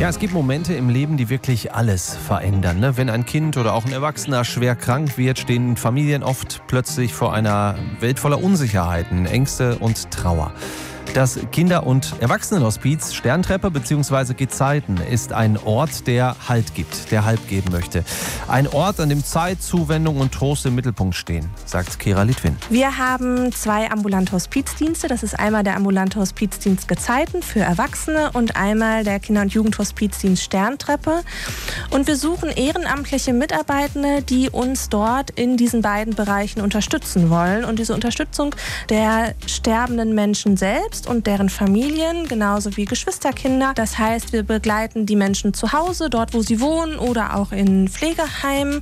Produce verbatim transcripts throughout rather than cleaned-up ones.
Ja, es gibt Momente im Leben, die wirklich alles verändern. Ne? Wenn ein Kind oder auch ein Erwachsener schwer krank wird, stehen Familien oft plötzlich vor einer Welt voller Unsicherheiten, Ängste und Trauer. Das Kinder- und Erwachsenenhospiz Sterntreppe bzw. Gezeiten ist ein Ort, der Halt gibt, der Halt geben möchte. Ein Ort, an dem Zeit, Zuwendung und Trost im Mittelpunkt stehen, sagt Kira Litwin. Wir haben zwei ambulante Hospizdienste. Das ist einmal der ambulante Hospizdienst Gezeiten für Erwachsene und einmal der Kinder- und Jugendhospizdienst Sterntreppe. Und wir suchen ehrenamtliche Mitarbeitende, die uns dort in diesen beiden Bereichen unterstützen wollen. Und diese Unterstützung der sterbenden Menschen selbst und deren Familien, genauso wie Geschwisterkinder. Das heißt, wir begleiten die Menschen zu Hause, dort wo sie wohnen oder auch in Pflegeheimen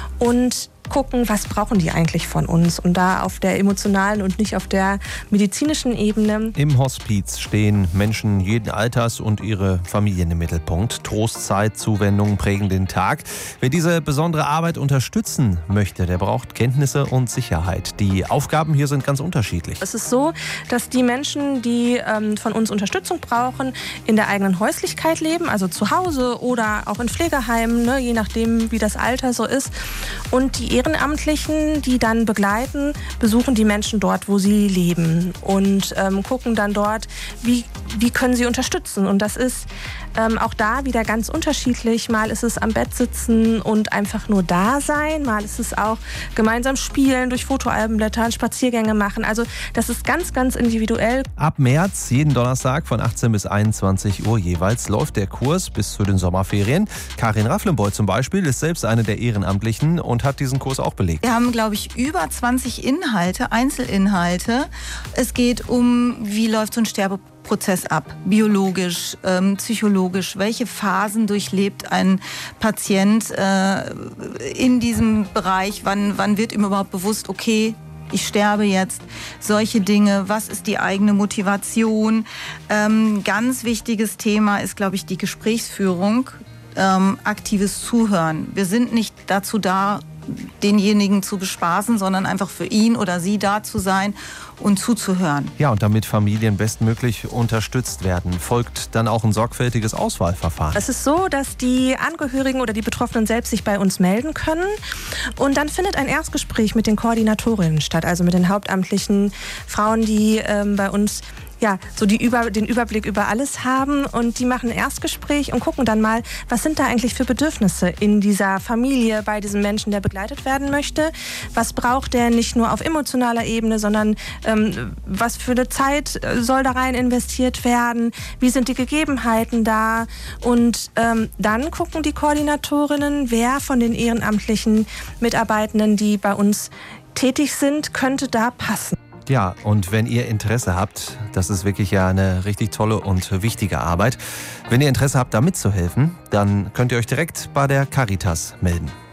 und gucken, was brauchen die eigentlich von uns, und da auf der emotionalen und nicht auf der medizinischen Ebene. Im Hospiz stehen Menschen jeden Alters und ihre Familien im Mittelpunkt. Trost, Zeit, Zuwendung prägen den Tag. Wer diese besondere Arbeit unterstützen möchte, der braucht Kenntnisse und Sicherheit. Die Aufgaben hier sind ganz unterschiedlich. Es ist so, dass die Menschen, die ähm, von uns Unterstützung brauchen, in der eigenen Häuslichkeit leben, also zu Hause oder auch in Pflegeheimen, ne, je nachdem, wie das Alter so ist. Und die Ehrenamtlichen, die dann begleiten, besuchen die Menschen dort, wo sie leben und ähm, gucken dann dort, wie, wie können sie unterstützen. Und das ist ähm, auch da wieder ganz unterschiedlich. Mal ist es am Bett sitzen und einfach nur da sein. Mal ist es auch gemeinsam spielen, durch Fotoalben blättern, Spaziergänge machen. Also das ist ganz, ganz individuell. Ab März, jeden Donnerstag von achtzehn bis einundzwanzig Uhr jeweils, läuft der Kurs bis zu den Sommerferien. Karin Rafflenboy zum Beispiel ist selbst eine der Ehrenamtlichen und hat diesen Kurs auch belegt. Wir haben, glaube ich, über zwanzig Inhalte, Einzelinhalte. Es geht um, wie läuft so ein Sterbeprozess ab, biologisch, ähm, psychologisch, welche Phasen durchlebt ein Patient äh, in diesem Bereich, wann, wann wird ihm überhaupt bewusst, okay, ich sterbe jetzt, solche Dinge, was ist die eigene Motivation. Ähm, ganz wichtiges Thema ist, glaube ich, die Gesprächsführung, ähm, aktives Zuhören. Wir sind nicht dazu da, denjenigen zu bespaßen, sondern einfach für ihn oder sie da zu sein und zuzuhören. Ja, und damit Familien bestmöglich unterstützt werden, folgt dann auch ein sorgfältiges Auswahlverfahren. Es ist so, dass die Angehörigen oder die Betroffenen selbst sich bei uns melden können und dann findet ein Erstgespräch mit den Koordinatorinnen statt, also mit den hauptamtlichen Frauen, die ähm, bei uns ja, so die über, den Überblick über alles haben, und die machen ein Erstgespräch und gucken dann mal, was sind da eigentlich für Bedürfnisse in dieser Familie, bei diesem Menschen, der begleitet werden möchte. Was braucht der nicht nur auf emotionaler Ebene, sondern ähm, was für eine Zeit soll da rein investiert werden, wie sind die Gegebenheiten da, und ähm, dann gucken die Koordinatorinnen, wer von den ehrenamtlichen Mitarbeitenden, die bei uns tätig sind, könnte da passen. Ja, und wenn ihr Interesse habt, das ist wirklich ja eine richtig tolle und wichtige Arbeit. Wenn ihr Interesse habt, da mitzuhelfen, dann könnt ihr euch direkt bei der Caritas melden.